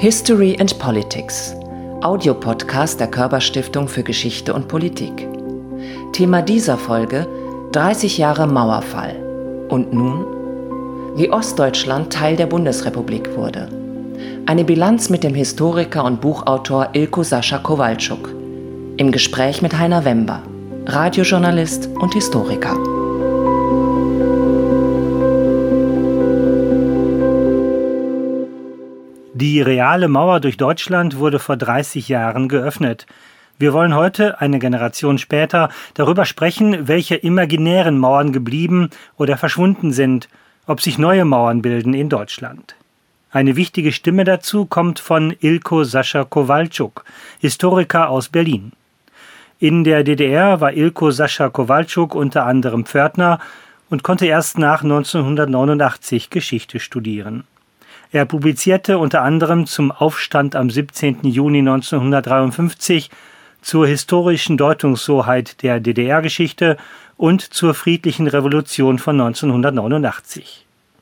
History and Politics, Audiopodcast der Körber-Stiftung für Geschichte und Politik. Thema dieser Folge: 30 Jahre Mauerfall. Und nun? Wie Ostdeutschland Teil der Bundesrepublik wurde. Eine Bilanz mit dem Historiker und Buchautor Ilko Sascha Kowalczuk. Im Gespräch mit Heiner Wember, Radiojournalist und Historiker. Die reale Mauer durch Deutschland wurde vor 30 Jahren geöffnet. Wir wollen heute, eine Generation später, darüber sprechen, welche imaginären Mauern geblieben oder verschwunden sind, ob sich neue Mauern bilden in Deutschland. Eine wichtige Stimme dazu kommt von Ilko Sascha Kowalczuk, Historiker aus Berlin. In der DDR war Ilko Sascha Kowalczuk unter anderem Pförtner und konnte erst nach 1989 Geschichte studieren. Er publizierte unter anderem zum Aufstand am 17. Juni 1953, zur historischen Deutungshoheit der DDR-Geschichte und zur friedlichen Revolution von 1989.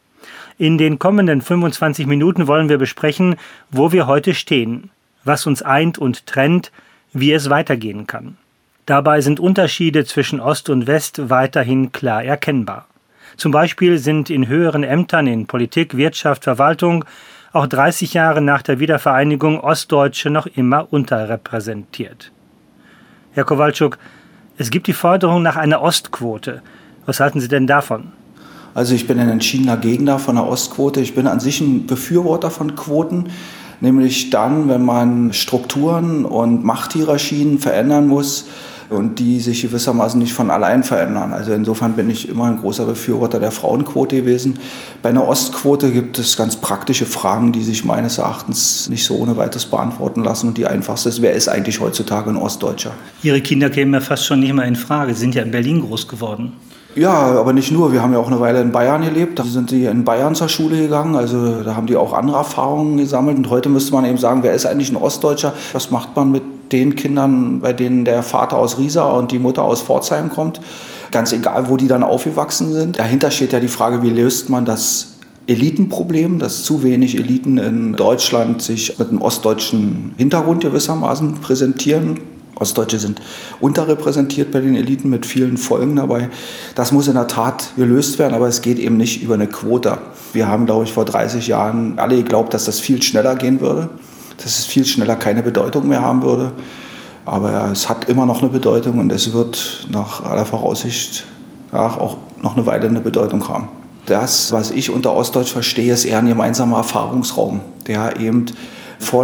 In den kommenden 25 Minuten wollen wir besprechen, wo wir heute stehen, was uns eint und trennt, wie es weitergehen kann. Dabei sind Unterschiede zwischen Ost und West weiterhin klar erkennbar. Zum Beispiel sind in höheren Ämtern in Politik, Wirtschaft, Verwaltung auch 30 Jahre nach der Wiedervereinigung Ostdeutsche noch immer unterrepräsentiert. Herr Kowalczuk, es gibt die Forderung nach einer Ostquote. Was halten Sie denn davon? Also ich bin ein entschiedener Gegner von einer Ostquote. Ich bin an sich ein Befürworter von Quoten, nämlich dann, wenn man Strukturen und Machthierarchien verändern muss und die sich gewissermaßen nicht von allein verändern. Also insofern bin ich immer ein großer Befürworter der Frauenquote gewesen. Bei einer Ostquote gibt es ganz praktische Fragen, die sich meines Erachtens nicht so ohne weiteres beantworten lassen. Und die einfachste ist, wer ist eigentlich heutzutage ein Ostdeutscher? Ihre Kinder kämen ja fast schon nicht mehr in Frage. Sie sind ja in Berlin groß geworden. Ja, aber nicht nur. Wir haben ja auch eine Weile in Bayern gelebt. Da sind die in Bayern zur Schule gegangen. Also da haben die auch andere Erfahrungen gesammelt. Und heute müsste man eben sagen, wer ist eigentlich ein Ostdeutscher? Was macht man mit den Kindern, bei denen der Vater aus Riesa und die Mutter aus Pforzheim kommt? Ganz egal, wo die dann aufgewachsen sind. Dahinter steht ja die Frage, wie löst man das Elitenproblem, dass zu wenig Eliten in Deutschland sich mit einem ostdeutschen Hintergrund gewissermaßen präsentieren. Ostdeutsche sind unterrepräsentiert bei den Eliten mit vielen Folgen dabei. Das muss in der Tat gelöst werden, aber es geht eben nicht über eine Quote. Wir haben, glaube ich, vor 30 Jahren alle geglaubt, dass das viel schneller gehen würde, dass es viel schneller keine Bedeutung mehr haben würde. Aber es hat immer noch eine Bedeutung und es wird nach aller Voraussicht auch noch eine Weile eine Bedeutung haben. Das, was ich unter Ostdeutsch verstehe, ist eher ein gemeinsamer Erfahrungsraum, der eben vor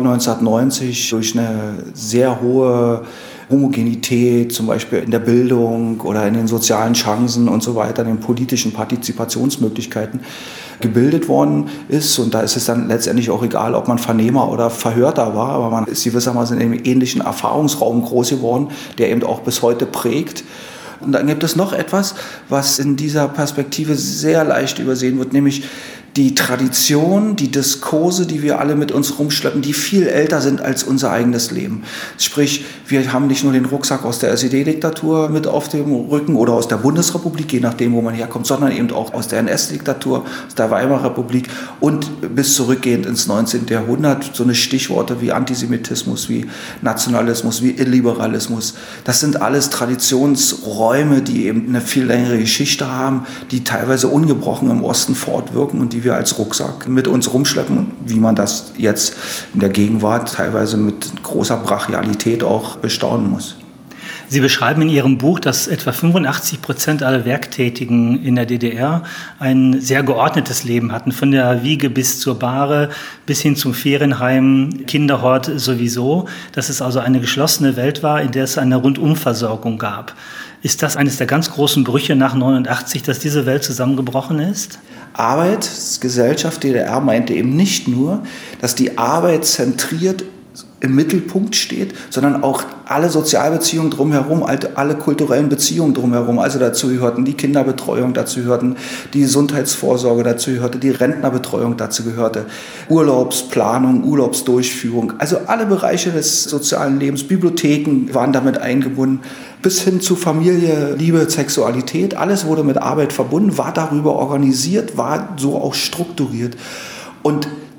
1990 durch eine sehr hohe Homogenität, zum Beispiel in der Bildung oder in den sozialen Chancen und so weiter, den politischen Partizipationsmöglichkeiten gebildet worden ist. Und da ist es dann letztendlich auch egal, ob man Vernehmer oder Verhörter war, aber man ist gewissermaßen in einem ähnlichen Erfahrungsraum groß geworden, der eben auch bis heute prägt. Und dann gibt es noch etwas, was in dieser Perspektive sehr leicht übersehen wird, nämlich die Tradition, die Diskurse, die wir alle mit uns rumschleppen, die viel älter sind als unser eigenes Leben. Sprich, wir haben nicht nur den Rucksack aus der SED-Diktatur mit auf dem Rücken oder aus der Bundesrepublik, je nachdem, wo man herkommt, sondern eben auch aus der NS-Diktatur, aus der Weimarer Republik und bis zurückgehend ins 19. Jahrhundert. So eine Stichworte wie Antisemitismus, wie Nationalismus, wie Illiberalismus. Das sind alles Traditionsräume, die eben eine viel längere Geschichte haben, die teilweise ungebrochen im Osten fortwirken und die wir als Rucksack mit uns rumschleppen, wie man das jetzt in der Gegenwart teilweise mit großer Brachialität auch bestaunen muss. Sie beschreiben in Ihrem Buch, dass etwa 85% aller Werktätigen in der DDR ein sehr geordnetes Leben hatten, von der Wiege bis zur Bahre, bis hin zum Ferienheim, Kinderhort sowieso, dass es also eine geschlossene Welt war, in der es eine Rundumversorgung gab. Ist das eines der ganz großen Brüche nach 89, dass diese Welt zusammengebrochen ist? Arbeitsgesellschaft DDR meinte eben nicht nur, dass die Arbeit zentriert im Mittelpunkt steht, sondern auch alle Sozialbeziehungen drumherum, alle kulturellen Beziehungen drumherum. Also dazu gehörten die Kinderbetreuung, dazu gehörten die Gesundheitsvorsorge, dazu gehörte die Rentnerbetreuung, dazu gehörte Urlaubsplanung, Urlaubsdurchführung. Also alle Bereiche des sozialen Lebens, Bibliotheken waren damit eingebunden, bis hin zu Familie, Liebe, Sexualität. Alles wurde mit Arbeit verbunden, war darüber organisiert, war so auch strukturiert. Und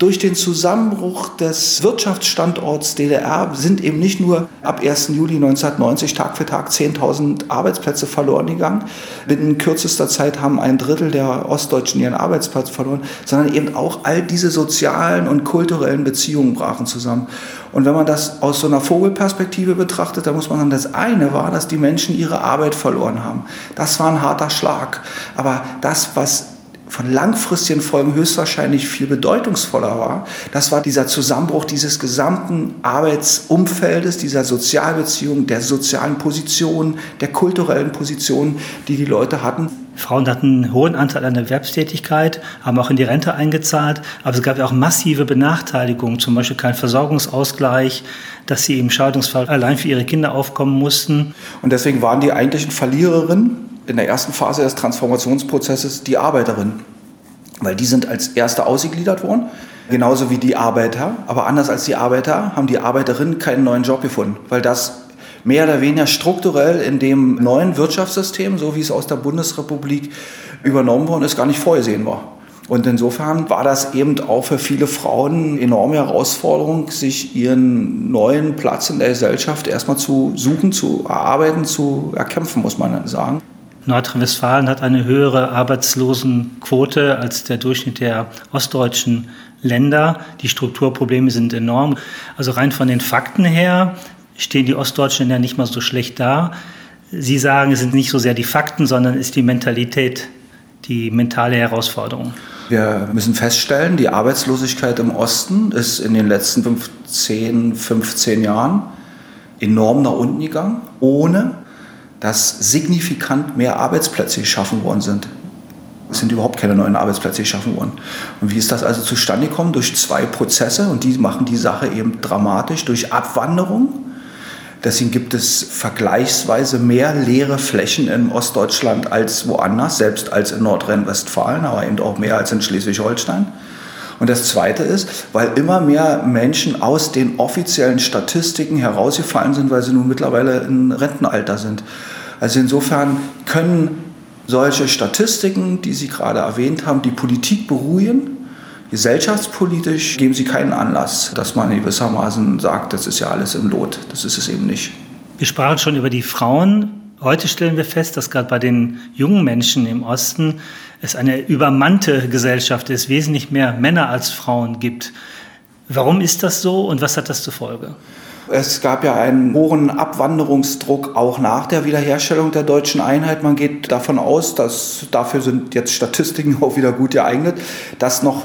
Durch den Zusammenbruch des Wirtschaftsstandorts DDR sind eben nicht nur ab 1. Juli 1990 Tag für Tag 10.000 Arbeitsplätze verloren gegangen. Binnen kürzester Zeit haben 1/3 der Ostdeutschen ihren Arbeitsplatz verloren, sondern eben auch all diese sozialen und kulturellen Beziehungen brachen zusammen. Und wenn man das aus so einer Vogelperspektive betrachtet, dann muss man sagen, das eine war, dass die Menschen ihre Arbeit verloren haben. Das war ein harter Schlag. Aber das, was von langfristigen Folgen höchstwahrscheinlich viel bedeutungsvoller war, das war dieser Zusammenbruch dieses gesamten Arbeitsumfeldes, dieser Sozialbeziehungen, der sozialen Position, der kulturellen Position, die die Leute hatten. Frauen hatten einen hohen Anteil an der Erwerbstätigkeit, haben auch in die Rente eingezahlt, aber es gab ja auch massive Benachteiligungen, zum Beispiel kein Versorgungsausgleich, dass sie im Scheidungsfall allein für ihre Kinder aufkommen mussten. Und deswegen waren die eigentlichen Verliererinnen in der ersten Phase des Transformationsprozesses die Arbeiterinnen, weil die sind als Erste ausgegliedert worden, genauso wie die Arbeiter. Aber anders als die Arbeiter haben die Arbeiterinnen keinen neuen Job gefunden, weil das mehr oder weniger strukturell in dem neuen Wirtschaftssystem, so wie es aus der Bundesrepublik übernommen worden ist, gar nicht vorgesehen war. Und insofern war das eben auch für viele Frauen eine enorme Herausforderung, sich ihren neuen Platz in der Gesellschaft erstmal zu suchen, zu erarbeiten, zu erkämpfen, muss man sagen. Nordrhein-Westfalen hat eine höhere Arbeitslosenquote als der Durchschnitt der ostdeutschen Länder. Die Strukturprobleme sind enorm. Also rein von den Fakten her stehen die ostdeutschen Länder nicht mal so schlecht da. Sie sagen, es sind nicht so sehr die Fakten, sondern es ist die Mentalität, die mentale Herausforderung. Wir müssen feststellen, die Arbeitslosigkeit im Osten ist in den letzten 15 Jahren enorm nach unten gegangen, ohne dass signifikant mehr Arbeitsplätze geschaffen worden sind. Es sind überhaupt keine neuen Arbeitsplätze geschaffen worden. Und wie ist das also zustande gekommen? Durch 2 Prozesse, und die machen die Sache eben dramatisch, durch Abwanderung. Deswegen gibt es vergleichsweise mehr leere Flächen in Ostdeutschland als woanders, selbst als in Nordrhein-Westfalen, aber eben auch mehr als in Schleswig-Holstein. Und das Zweite ist, weil immer mehr Menschen aus den offiziellen Statistiken herausgefallen sind, weil sie nun mittlerweile in Rentenalter sind. Also insofern können solche Statistiken, die Sie gerade erwähnt haben, die Politik beruhigen. Gesellschaftspolitisch geben sie keinen Anlass, dass man gewissermaßen sagt, das ist ja alles im Lot. Das ist es eben nicht. Wir sprachen schon über die Frauen. Heute stellen wir fest, dass gerade bei den jungen Menschen im Osten es eine übermannte Gesellschaft ist, wesentlich mehr Männer als Frauen gibt. Warum ist das so und was hat das zur Folge? Es gab ja einen hohen Abwanderungsdruck auch nach der Wiederherstellung der deutschen Einheit. Man geht davon aus, dass dafür sind jetzt Statistiken auch wieder gut geeignet, dass noch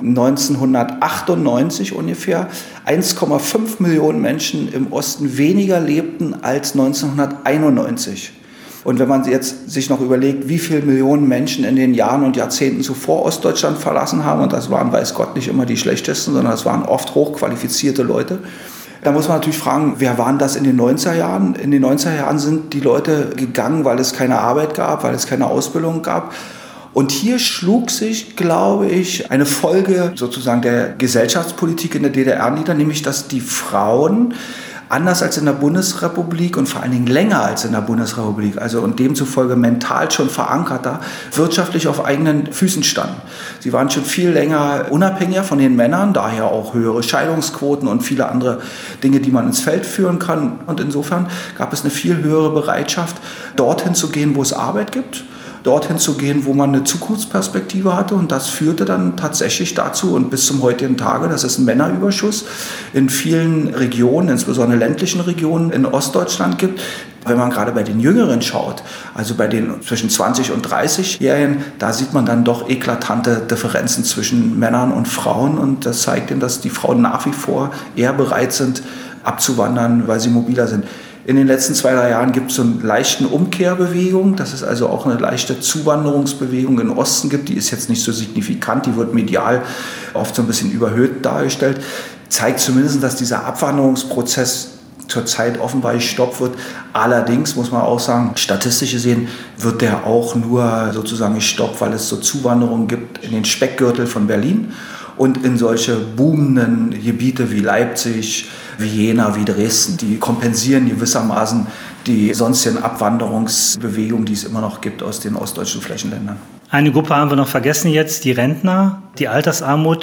1998 ungefähr 1,5 Millionen Menschen im Osten weniger lebten als 1991. Und wenn man jetzt sich noch überlegt, wie viele Millionen Menschen in den Jahren und Jahrzehnten zuvor Ostdeutschland verlassen haben, und das waren, weiß Gott, nicht immer die schlechtesten, sondern das waren oft hochqualifizierte Leute, da muss man natürlich fragen, wer waren das in den 90er Jahren? In den 90er Jahren sind die Leute gegangen, weil es keine Arbeit gab, weil es keine Ausbildung gab. Und hier schlug sich, glaube ich, eine Folge sozusagen der Gesellschaftspolitik in der DDR nieder, nämlich dass die Frauen anders als in der Bundesrepublik und vor allen Dingen länger als in der Bundesrepublik, also und demzufolge mental schon verankerter, wirtschaftlich auf eigenen Füßen standen. Sie waren schon viel länger unabhängiger von den Männern, daher auch höhere Scheidungsquoten und viele andere Dinge, die man ins Feld führen kann. Und insofern gab es eine viel höhere Bereitschaft, dorthin zu gehen, wo es Arbeit gibt, dorthin zu gehen, wo man eine Zukunftsperspektive hatte. Und das führte dann tatsächlich dazu und bis zum heutigen Tage, dass es einen Männerüberschuss in vielen Regionen, insbesondere ländlichen Regionen in Ostdeutschland gibt. Wenn man gerade bei den Jüngeren schaut, also bei den zwischen 20 und 30-Jährigen, da sieht man dann doch eklatante Differenzen zwischen Männern und Frauen. Und das zeigt ihnen, dass die Frauen nach wie vor eher bereit sind, abzuwandern, weil sie mobiler sind. In den letzten 2-3 Jahren gibt es so eine leichte Umkehrbewegung, dass es also auch eine leichte Zuwanderungsbewegung in den Osten gibt. Die ist jetzt nicht so signifikant, die wird medial oft so ein bisschen überhöht dargestellt. Zeigt zumindest, dass dieser Abwanderungsprozess zurzeit offenbar gestoppt wird. Allerdings muss man auch sagen, statistisch gesehen wird der auch nur sozusagen gestoppt, weil es so Zuwanderungen gibt in den Speckgürtel von Berlin und in solche boomenden Gebiete wie Leipzig, wie Jena, wie Dresden. Die kompensieren gewissermaßen die sonstigen Abwanderungsbewegungen, die es immer noch gibt aus den ostdeutschen Flächenländern. Eine Gruppe haben wir noch vergessen jetzt, die Rentner. Die Altersarmut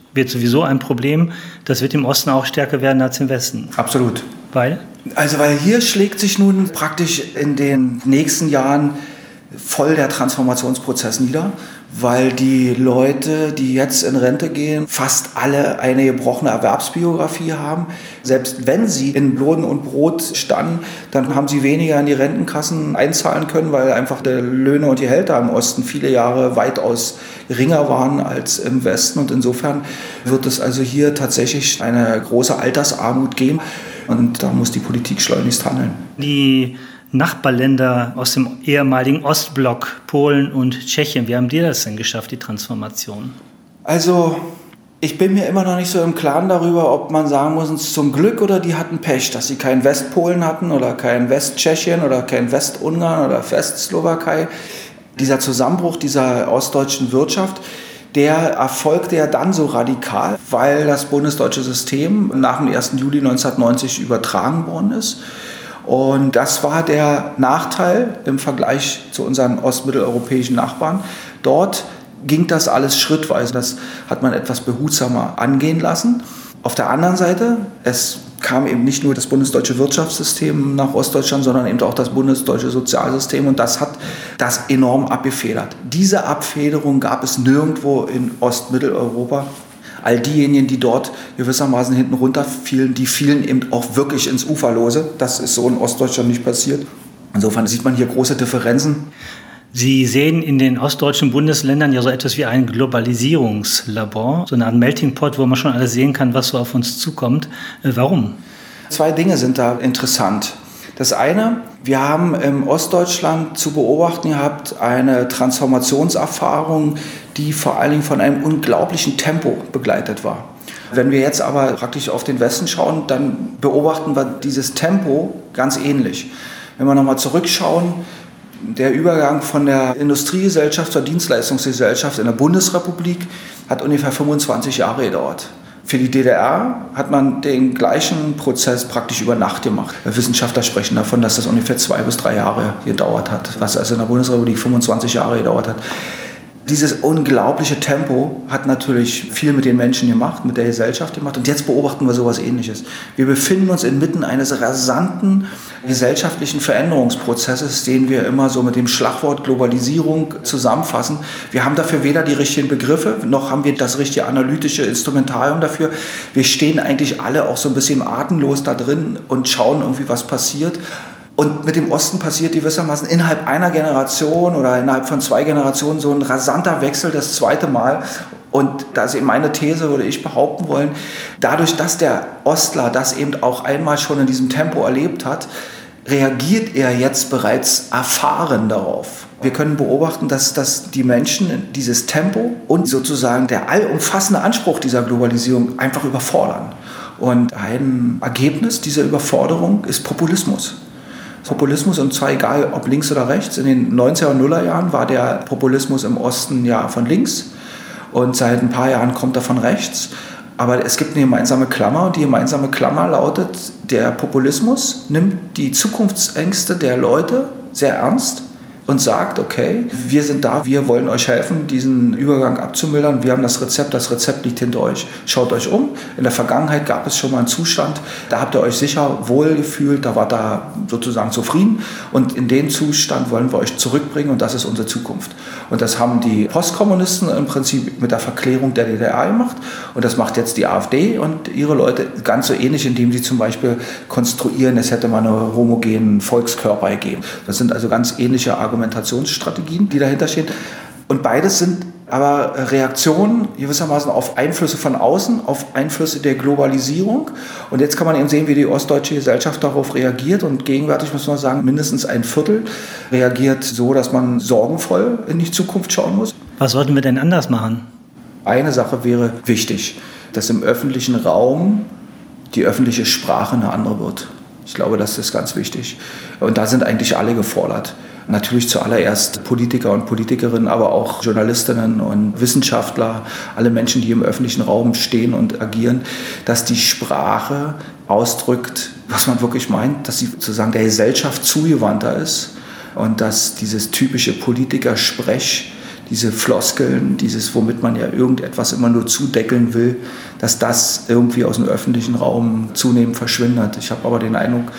wird sowieso ein Problem. Das wird im Osten auch stärker werden als im Westen. Absolut. Weil? Also weil hier schlägt sich nun praktisch in den nächsten Jahren voll der Transformationsprozess nieder, weil die Leute, die jetzt in Rente gehen, fast alle eine gebrochene Erwerbsbiografie haben. Selbst wenn sie in Lohn und Brot standen, dann haben sie weniger in die Rentenkassen einzahlen können, weil einfach die Löhne und die Gehälter im Osten viele Jahre weitaus geringer waren als im Westen. Und insofern wird es also hier tatsächlich eine große Altersarmut geben. Und da muss die Politik schleunigst handeln. Die Nachbarländer aus dem ehemaligen Ostblock, Polen und Tschechien, wie haben die das denn geschafft, die Transformation? Also, ich bin mir immer noch nicht so im Klaren darüber, ob man sagen muss, es ist zum Glück oder die hatten Pech, dass sie keinen Westpolen hatten oder kein Westtschechien oder kein Westungarn oder Westslowakei. Dieser Zusammenbruch dieser ostdeutschen Wirtschaft, der erfolgte ja dann so radikal, weil das bundesdeutsche System nach dem 1. Juli 1990 übertragen worden ist. Und das war der Nachteil im Vergleich zu unseren ostmitteleuropäischen Nachbarn. Dort ging das alles schrittweise. Das hat man etwas behutsamer angehen lassen. Auf der anderen Seite, es kam eben nicht nur das bundesdeutsche Wirtschaftssystem nach Ostdeutschland, sondern eben auch das bundesdeutsche Sozialsystem. Und das hat das enorm abgefedert. Diese Abfederung gab es nirgendwo in Ostmitteleuropa. All diejenigen, die dort gewissermaßen hinten runterfielen, die fielen eben auch wirklich ins Uferlose. Das ist so in Ostdeutschland nicht passiert. Insofern sieht man hier große Differenzen. Sie sehen in den ostdeutschen Bundesländern ja so etwas wie ein Globalisierungslabor, so eine Art Melting Pot, wo man schon alles sehen kann, was so auf uns zukommt. Warum? Zwei Dinge sind da interessant. Das eine, wir haben im Ostdeutschland zu beobachten gehabt eine Transformationserfahrung, die vor allen Dingen von einem unglaublichen Tempo begleitet war. Wenn wir jetzt aber praktisch auf den Westen schauen, dann beobachten wir dieses Tempo ganz ähnlich. Wenn wir nochmal zurückschauen, der Übergang von der Industriegesellschaft zur Dienstleistungsgesellschaft in der Bundesrepublik hat ungefähr 25 Jahre gedauert. Für die DDR hat man den gleichen Prozess praktisch über Nacht gemacht. Wissenschaftler sprechen davon, dass das ungefähr 2 bis 3 Jahre gedauert hat, was also in der Bundesrepublik 25 Jahre gedauert hat. Dieses unglaubliche Tempo hat natürlich viel mit den Menschen gemacht, mit der Gesellschaft gemacht. Und jetzt beobachten wir sowas Ähnliches. Wir befinden uns inmitten eines rasanten gesellschaftlichen Veränderungsprozesses, den wir immer so mit dem Schlagwort Globalisierung zusammenfassen. Wir haben dafür weder die richtigen Begriffe, noch haben wir das richtige analytische Instrumentarium dafür. Wir stehen eigentlich alle auch so ein bisschen atemlos da drin und schauen irgendwie, was passiert. Und mit dem Osten passiert gewissermaßen innerhalb einer Generation oder innerhalb von 2 Generationen so ein rasanter Wechsel das zweite Mal. Und das ist eben meine These, würde ich behaupten wollen, dadurch, dass der Ostler das eben auch einmal schon in diesem Tempo erlebt hat, reagiert er jetzt bereits erfahren darauf. Wir können beobachten, dass die Menschen dieses Tempo und sozusagen der allumfassende Anspruch dieser Globalisierung einfach überfordern. Und ein Ergebnis dieser Überforderung ist Populismus. Populismus, und zwar egal ob links oder rechts. In den 90er und 0er Jahren war der Populismus im Osten ja von links und seit ein paar Jahren kommt er von rechts. Aber es gibt eine gemeinsame Klammer und die gemeinsame Klammer lautet, der Populismus nimmt die Zukunftsängste der Leute sehr ernst und sagt, okay, wir sind da, wir wollen euch helfen, diesen Übergang abzumildern. Wir haben das Rezept liegt hinter euch. Schaut euch um. In der Vergangenheit gab es schon mal einen Zustand, da habt ihr euch sicher wohlgefühlt, da wart ihr sozusagen zufrieden. Und in den Zustand wollen wir euch zurückbringen und das ist unsere Zukunft. Und das haben die Postkommunisten im Prinzip mit der Verklärung der DDR gemacht. Und das macht jetzt die AfD und ihre Leute ganz so ähnlich, indem sie zum Beispiel konstruieren, es hätte mal einen homogenen Volkskörper gegeben. Das sind also ganz ähnliche Argumentationsstrategien, die dahinter stehen. Und beides sind aber Reaktionen gewissermaßen auf Einflüsse von außen, auf Einflüsse der Globalisierung. Und jetzt kann man eben sehen, wie die ostdeutsche Gesellschaft darauf reagiert. Und gegenwärtig muss man sagen, mindestens ein Viertel reagiert so, dass man sorgenvoll in die Zukunft schauen muss. Was sollten wir denn anders machen? Eine Sache wäre wichtig, dass im öffentlichen Raum die öffentliche Sprache eine andere wird. Ich glaube, das ist ganz wichtig. Und da sind eigentlich alle gefordert. Natürlich zuallererst Politiker und Politikerinnen, aber auch Journalistinnen und Wissenschaftler, alle Menschen, die im öffentlichen Raum stehen und agieren, dass die Sprache ausdrückt, was man wirklich meint, dass sie sozusagen der Gesellschaft zugewandter ist und dass dieses typische Politikersprech diese Floskeln, dieses, womit man ja irgendetwas immer nur zudeckeln will, dass das irgendwie aus dem öffentlichen Raum zunehmend verschwindet. Ich habe aber den Eindruck,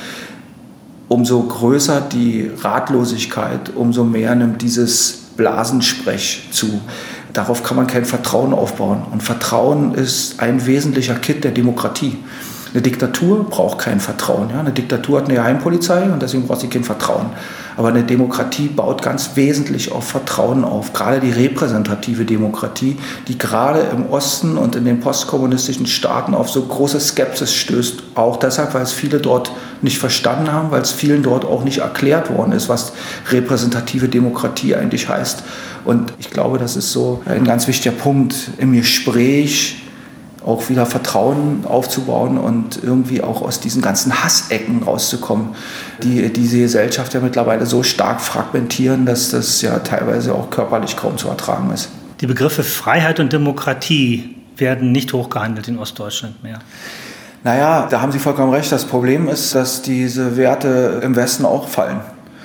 umso größer die Ratlosigkeit, umso mehr nimmt dieses Blasensprech zu. Darauf kann man kein Vertrauen aufbauen. Und Vertrauen ist ein wesentlicher Kit der Demokratie. Eine Diktatur braucht kein Vertrauen. Ja? Eine Diktatur hat eine Geheimpolizei und deswegen braucht sie kein Vertrauen. Aber eine Demokratie baut ganz wesentlich auf Vertrauen auf. Gerade die repräsentative Demokratie, die gerade im Osten und in den postkommunistischen Staaten auf so große Skepsis stößt. Auch deshalb, weil es viele dort nicht verstanden haben, weil es vielen dort auch nicht erklärt worden ist, was repräsentative Demokratie eigentlich heißt. Und ich glaube, das ist so ein ganz wichtiger Punkt im Gespräch, auch wieder Vertrauen aufzubauen und irgendwie auch aus diesen ganzen Hassecken rauszukommen, die diese Gesellschaft ja mittlerweile so stark fragmentieren, dass das ja teilweise auch körperlich kaum zu ertragen ist. Die Begriffe Freiheit und Demokratie werden nicht hochgehandelt in Ostdeutschland mehr. Naja, da haben Sie vollkommen recht. Das Problem ist, dass diese Werte im Westen auch fallen.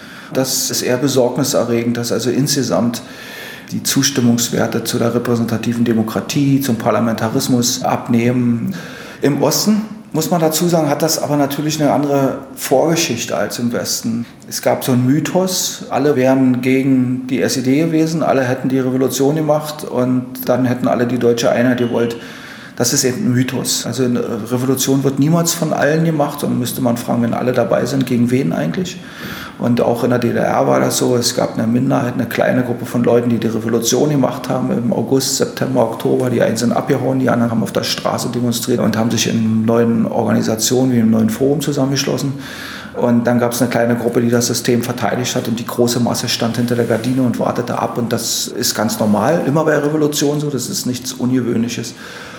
Das ist eher besorgniserregend, dass also insgesamt die Zustimmungswerte zu der repräsentativen Demokratie, zum Parlamentarismus abnehmen. Im Osten, muss man dazu sagen, hat das aber natürlich eine andere Vorgeschichte als im Westen. Es gab so einen Mythos, alle wären gegen die SED gewesen, alle hätten die Revolution gemacht und dann hätten alle die deutsche Einheit gewollt. Das ist eben ein Mythos. Also eine Revolution wird niemals von allen gemacht, sondern müsste man fragen, wenn alle dabei sind, gegen wen eigentlich? Und auch in der DDR war das so, es gab eine Minderheit, eine kleine Gruppe von Leuten, die die Revolution gemacht haben im August, September, Oktober. Die einen sind abgehauen, die anderen haben auf der Straße demonstriert und haben sich in neuen Organisationen wie im neuen Forum zusammengeschlossen. Und dann gab es eine kleine Gruppe, die das System verteidigt hat und die große Masse stand hinter der Gardine und wartete ab. Und das ist ganz normal, immer bei Revolutionen so, das ist nichts Ungewöhnliches.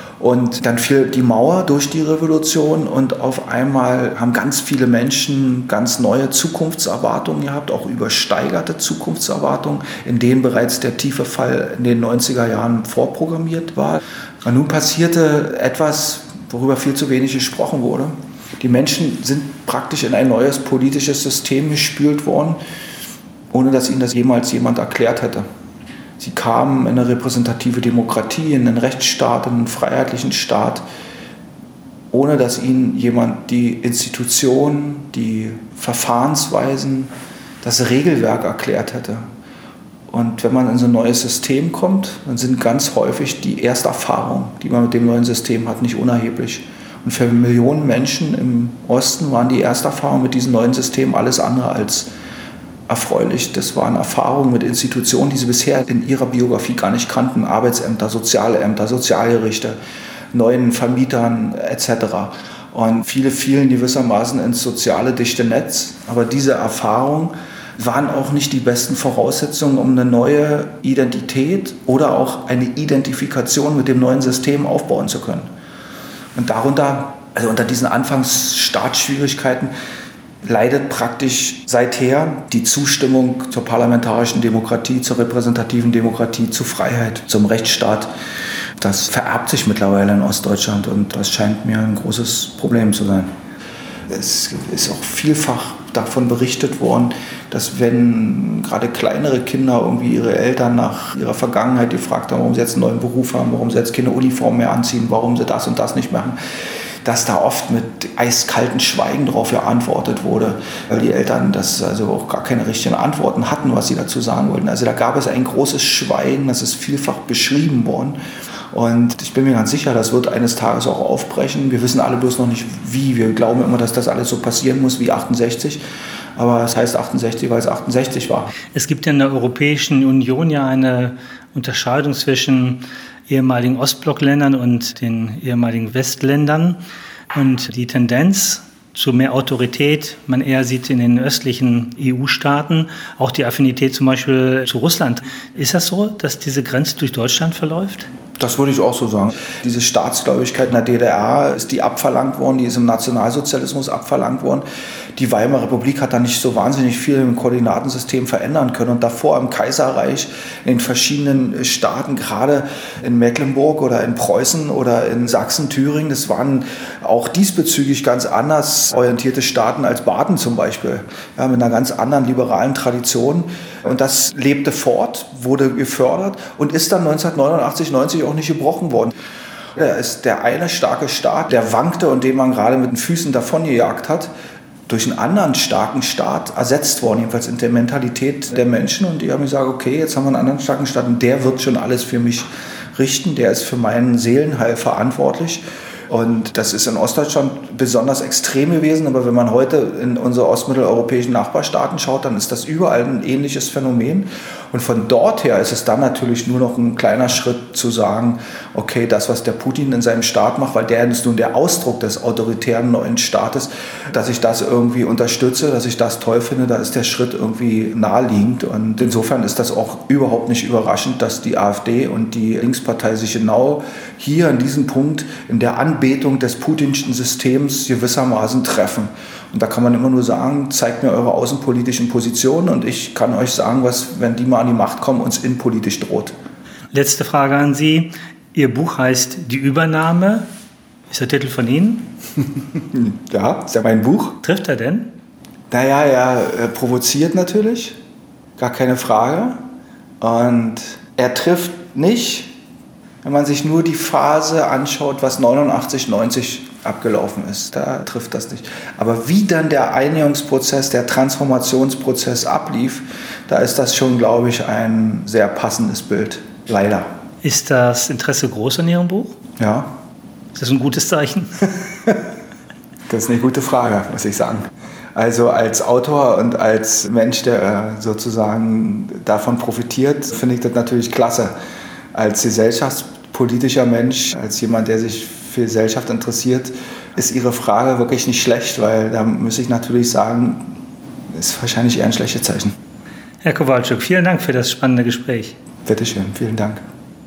Und dann fiel die Mauer durch die Revolution und auf einmal haben ganz viele Menschen ganz neue Zukunftserwartungen gehabt, auch übersteigerte Zukunftserwartungen, in denen bereits der tiefe Fall in den 90er Jahren vorprogrammiert war. Und nun passierte etwas, worüber viel zu wenig gesprochen wurde. Die Menschen sind praktisch in ein neues politisches System gespült worden, ohne dass ihnen das jemals jemand erklärt hätte. Sie kamen in eine repräsentative Demokratie, in einen Rechtsstaat, in einen freiheitlichen Staat, ohne dass ihnen jemand die Institutionen, die Verfahrensweisen, das Regelwerk erklärt hätte. Und wenn man in so ein neues System kommt, dann sind ganz häufig die Ersterfahrungen, die man mit dem neuen System hat, nicht unerheblich. Und für Millionen Menschen im Osten waren die Ersterfahrungen mit diesem neuen System alles andere als erfreulich. Das waren Erfahrungen mit Institutionen, die sie bisher in ihrer Biografie gar nicht kannten. Arbeitsämter, Sozialämter, Sozialgerichte, neuen Vermietern etc. Und viele fielen gewissermaßen ins soziale dichte Netz. Aber diese Erfahrungen waren auch nicht die besten Voraussetzungen, um eine neue Identität oder auch eine Identifikation mit dem neuen System aufbauen zu können. Und darunter, also unter diesen Anfangsstartschwierigkeiten, leidet praktisch seither die Zustimmung zur parlamentarischen Demokratie, zur repräsentativen Demokratie, zu Freiheit, zum Rechtsstaat. Das vererbt sich mittlerweile in Ostdeutschland und das scheint mir ein großes Problem zu sein. Es ist auch vielfach davon berichtet worden, dass wenn gerade kleinere Kinder irgendwie ihre Eltern nach ihrer Vergangenheit gefragt haben, warum sie jetzt einen neuen Beruf haben, warum sie jetzt keine Uniform mehr anziehen, warum sie das und das nicht machen, dass da oft mit eiskalten Schweigen darauf geantwortet wurde, weil die Eltern das also auch gar keine richtigen Antworten hatten, was sie dazu sagen wollten. Also da gab es ein großes Schweigen, das ist vielfach beschrieben worden. Und ich bin mir ganz sicher, das wird eines Tages auch aufbrechen. Wir wissen alle bloß noch nicht wie. Wir glauben immer, dass das alles so passieren muss wie 68. Aber es heißt 68, weil es 68 war. Es gibt ja in der Europäischen Union ja eine Unterscheidung zwischen ehemaligen Ostblockländern und den ehemaligen Westländern. Und die Tendenz zu mehr Autorität man eher sieht in den östlichen EU-Staaten, auch die Affinität zum Beispiel zu Russland. Ist das so, dass diese Grenze durch Deutschland verläuft? Das würde ich auch so sagen. Diese Staatsgläubigkeit in der DDR ist die abverlangt worden, die ist im Nationalsozialismus abverlangt worden. die Weimarer Republik hat da nicht so wahnsinnig viel im Koordinatensystem verändern können. Und davor im Kaiserreich, in den verschiedenen Staaten, gerade in Mecklenburg oder in Preußen oder in Sachsen, Thüringen, das waren auch diesbezüglich ganz anders orientierte Staaten als Baden zum Beispiel, ja, mit einer ganz anderen liberalen Tradition. Und das lebte fort, wurde gefördert und ist dann 1989, 90 auch nicht gebrochen worden. Da ist der eine starke Staat, der wankte und den man gerade mit den Füßen davongejagt hat, durch einen anderen starken Staat ersetzt worden, jedenfalls in der Mentalität der Menschen. Und die haben gesagt, okay, jetzt haben wir einen anderen starken Staat und der wird schon alles für mich richten, der ist für meinen Seelenheil verantwortlich. Und das ist in Ostdeutschland besonders extrem gewesen, aber wenn man heute in unsere ostmitteleuropäischen Nachbarstaaten schaut, dann ist das überall ein ähnliches Phänomen. Und von dort her ist es dann natürlich nur noch ein kleiner Schritt zu sagen, okay, das, was der Putin in seinem Staat macht, weil der ist nun der Ausdruck des autoritären neuen Staates, dass ich das irgendwie unterstütze, dass ich das toll finde, da ist der Schritt irgendwie naheliegend. Und insofern ist das auch überhaupt nicht überraschend, dass die AfD und die Linkspartei sich genau hier an diesem Punkt in der Anbetung des putinschen Systems gewissermaßen treffen. Und da kann man immer nur sagen, zeigt mir eure außenpolitischen Positionen und ich kann euch sagen, was, wenn die mal an die Macht kommen, uns innenpolitisch droht. Letzte Frage an Sie. Ihr Buch heißt Die Übernahme. Ist der Titel von Ihnen? Ja, ist ja mein Buch. Trifft er denn? Naja, er provoziert natürlich, gar keine Frage. Und er trifft nicht, wenn man sich nur die Phase anschaut, was 89, 90 abgelaufen ist. Da trifft das nicht. Aber wie dann der Einigungsprozess, der Transformationsprozess ablief, da ist das schon, glaube ich, ein sehr passendes Bild. Leider. Ist das Interesse groß an Ihrem Buch? Ja. Ist das ein gutes Zeichen? Das ist eine gute Frage, muss ich sagen. Also als Autor und als Mensch, der sozusagen davon profitiert, finde ich das natürlich klasse. Als gesellschaftspolitischer Mensch, als jemand, der sich für Gesellschaft interessiert, ist Ihre Frage wirklich nicht schlecht, weil da muss ich natürlich sagen, ist wahrscheinlich eher ein schlechtes Zeichen. Herr Kowalczuk, vielen Dank für das spannende Gespräch. Bitte schön, vielen Dank.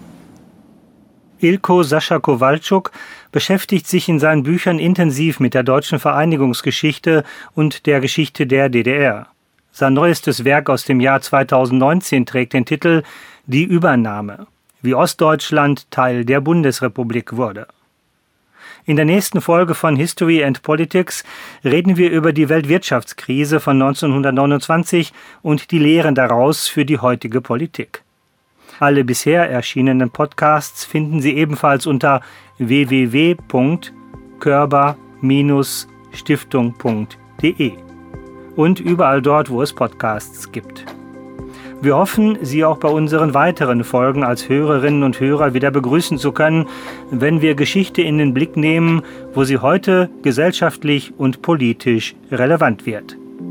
Ilko Sascha Kowalczuk beschäftigt sich in seinen Büchern intensiv mit der deutschen Vereinigungsgeschichte und der Geschichte der DDR. Sein neuestes Werk aus dem Jahr 2019 trägt den Titel Die Übernahme, wie Ostdeutschland Teil der Bundesrepublik wurde. In der nächsten Folge von History and Politics reden wir über die Weltwirtschaftskrise von 1929 und die Lehren daraus für die heutige Politik. Alle bisher erschienenen Podcasts finden Sie ebenfalls unter www.körber-stiftung.de und überall dort, wo es Podcasts gibt. Wir hoffen, Sie auch bei unseren weiteren Folgen als Hörerinnen und Hörer wieder begrüßen zu können, wenn wir Geschichte in den Blick nehmen, wo sie heute gesellschaftlich und politisch relevant wird.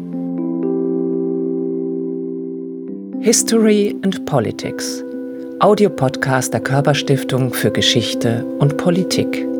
History and Politics. Audiopodcast der Körber-Stiftung für Geschichte und Politik.